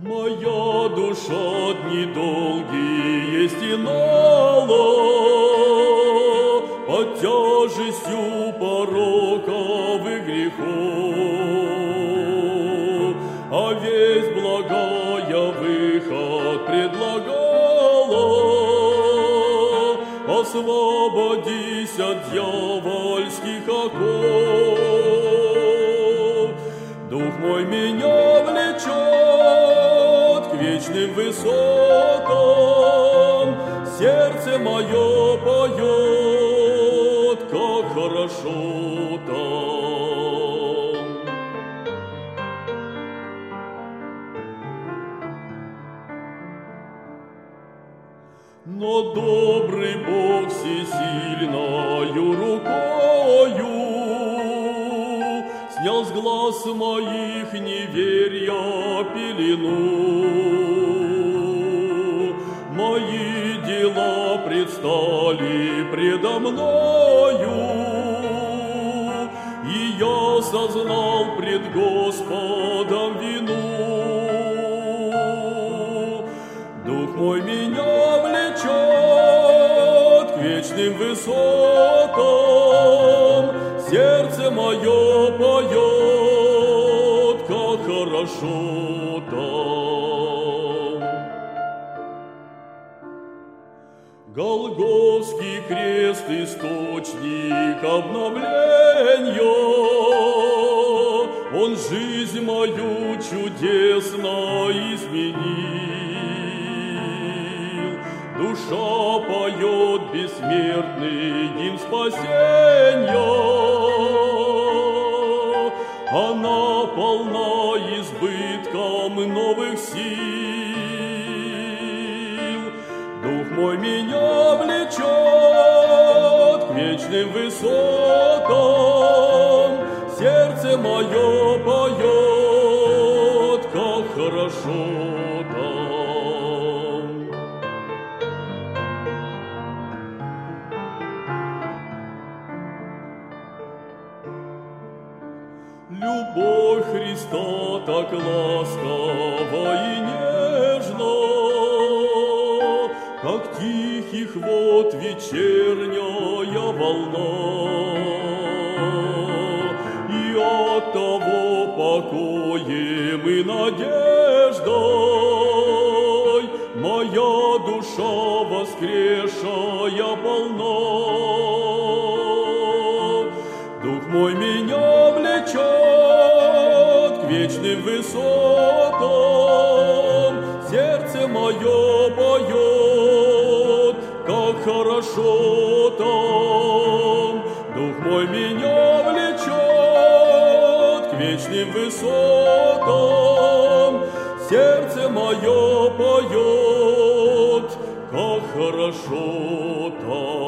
Моя душа дни долгие стенала под тяжестью пороков и грехов, а весть благая выход предлагала. Освободись от дьявольских оков. Дух мой меня влечет к вечным высотам, сердце мое поет, как хорошо там. Но добрый Бог всесильною рукою снял с глаз моих неверия пелену. Мои дела предстали предо мною, и я сознал пред Господом вину. Дух мой меня влечет к вечным высотам, сердце мое поет, как хорошо там. Голгофский крест — источник обновления, он жизнь мою чудесно изменил. Душа поет бессмертный гимн спасения, она полна избытком новых сил. Дух мой меня влечет к вечным высотам, сердце мое поет, как хорошо там. Любовь Христа так ласкова и нежна, как тихих вод вечерняя волна, и от того покоем и надеждой моя душа воскресшая полна. Дух мой меня влечет к вечным высотам, сердце мое поет, как хорошо там. Дух мой меня влечет к вечным высотам, сердце мое поет, как хорошо там.